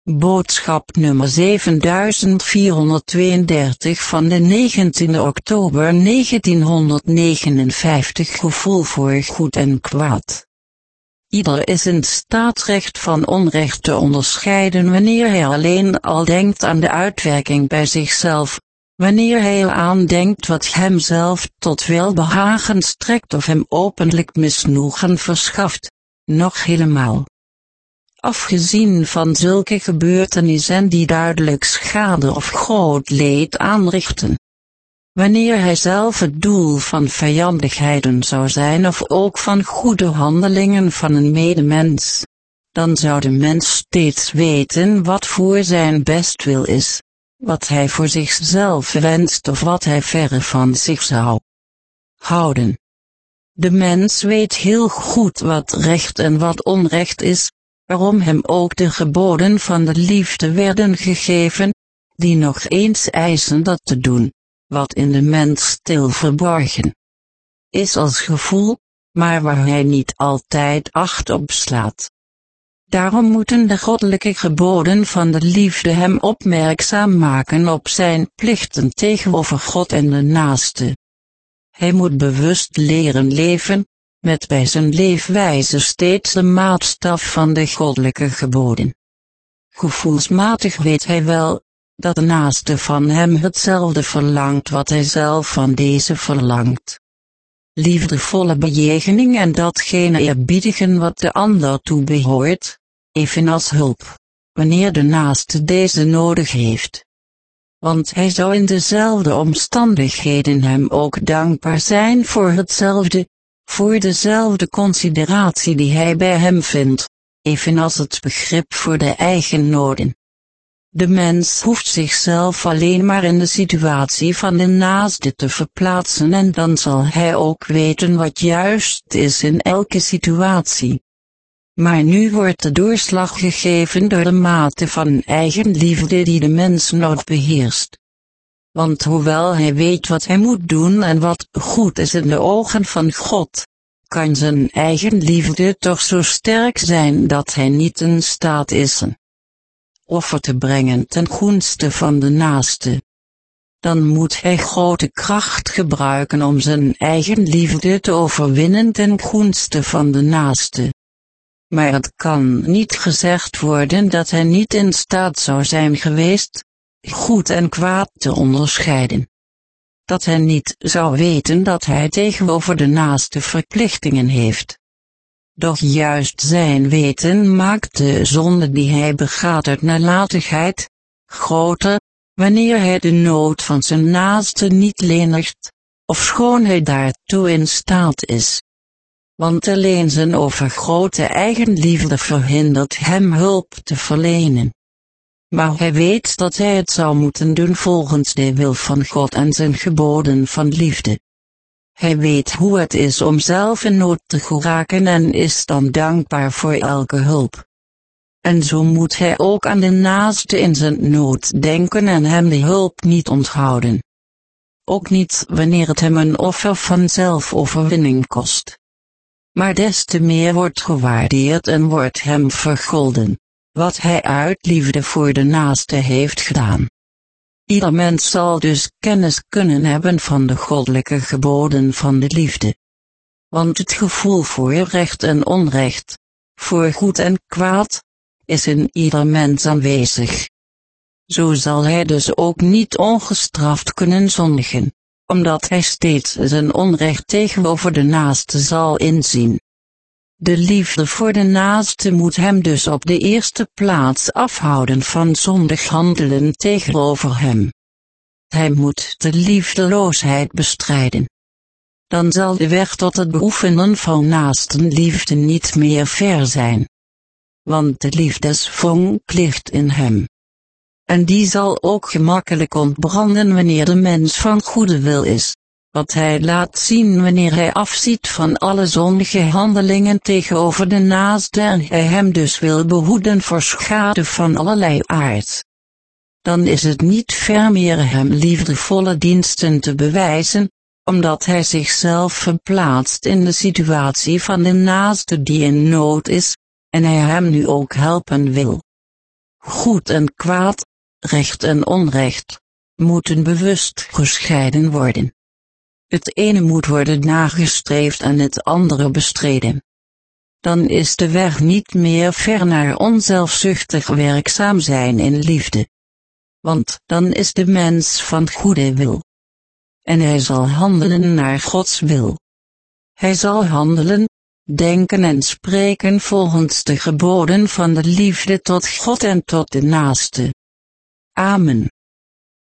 Boodschap nummer 7432 van de 19 oktober 1959. Gevoel voor goed en kwaad. Ieder is in staat recht van onrecht te onderscheiden wanneer hij alleen al denkt aan de uitwerking bij zichzelf, wanneer hij aandenkt wat hemzelf tot welbehagen strekt of hem openlijk misnoegen verschaft, nog helemaal. Afgezien van zulke gebeurtenissen die duidelijk schade of groot leed aanrichten. Wanneer hij zelf het doel van vijandigheden zou zijn of ook van goede handelingen van een medemens, dan zou de mens steeds weten wat voor zijn bestwil is, wat hij voor zichzelf wenst of wat hij verre van zich zou houden. De mens weet heel goed wat recht en wat onrecht is, waarom hem ook de geboden van de liefde werden gegeven, die nog eens eisen dat te doen, wat in de mens stil verborgen is als gevoel, maar waar hij niet altijd acht op slaat. Daarom moeten de goddelijke geboden van de liefde hem opmerkzaam maken op zijn plichten tegenover God en de naaste. Hij moet bewust leren leven, met bij zijn leefwijze steeds de maatstaf van de goddelijke geboden. Gevoelsmatig weet hij wel, dat de naaste van hem hetzelfde verlangt wat hij zelf van deze verlangt. Liefdevolle bejegening en datgene eerbiedigen wat de ander toebehoort, evenals hulp, wanneer de naaste deze nodig heeft. Want hij zou in dezelfde omstandigheden hem ook dankbaar zijn voor hetzelfde, voor dezelfde consideratie die hij bij hem vindt, evenals het begrip voor de eigen noden. De mens hoeft zichzelf alleen maar in de situatie van de naaste te verplaatsen en dan zal hij ook weten wat juist is in elke situatie. Maar nu wordt de doorslag gegeven door de mate van eigenliefde die de mens nog beheerst. Want hoewel hij weet wat hij moet doen en wat goed is in de ogen van God, kan zijn eigenliefde toch zo sterk zijn dat hij niet in staat is een offer te brengen ten gunste van de naaste. Dan moet hij grote kracht gebruiken om zijn eigenliefde te overwinnen ten gunste van de naaste. Maar het kan niet gezegd worden dat hij niet in staat zou zijn geweest, goed en kwaad te onderscheiden. Dat hij niet zou weten dat hij tegenover de naaste verplichtingen heeft. Doch juist zijn weten maakt de zonde die hij begaat uit nalatigheid groter, wanneer hij de nood van zijn naaste niet lenigt, ofschoon hij daartoe in staat is. Want alleen zijn overgrote eigenliefde verhindert hem hulp te verlenen. Maar hij weet dat hij het zou moeten doen volgens de wil van God en zijn geboden van liefde. Hij weet hoe het is om zelf in nood te geraken en is dan dankbaar voor elke hulp. En zo moet hij ook aan de naaste in zijn nood denken en hem de hulp niet onthouden. Ook niet wanneer het hem een offer van zelfoverwinning kost. Maar des te meer wordt gewaardeerd en wordt hem vergolden, wat hij uit liefde voor de naaste heeft gedaan. Ieder mens zal dus kennis kunnen hebben van de goddelijke geboden van de liefde. Want het gevoel voor recht en onrecht, voor goed en kwaad, is in ieder mens aanwezig. Zo zal hij dus ook niet ongestraft kunnen zondigen, omdat hij steeds zijn onrecht tegenover de naaste zal inzien. De liefde voor de naaste moet hem dus op de eerste plaats afhouden van zondig handelen tegenover hem. Hij moet de liefdeloosheid bestrijden. Dan zal de weg tot het beoefenen van naastenliefde niet meer ver zijn. Want de liefdesvonk ligt in hem. En die zal ook gemakkelijk ontbranden wanneer de mens van goede wil is, wat hij laat zien wanneer hij afziet van alle zondige handelingen tegenover de naaste en hij hem dus wil behoeden voor schade van allerlei aard. Dan is het niet ver meer hem liefdevolle diensten te bewijzen, omdat hij zichzelf verplaatst in de situatie van de naaste die in nood is, en hij hem nu ook helpen wil. Goed en kwaad, recht en onrecht, moeten bewust gescheiden worden. Het ene moet worden nagestreefd en het andere bestreden. Dan is de weg niet meer ver naar onzelfzuchtig werkzaam zijn in liefde. Want dan is de mens van goede wil. En hij zal handelen naar Gods wil. Hij zal handelen, denken en spreken volgens de geboden van de liefde tot God en tot de naaste. Amen.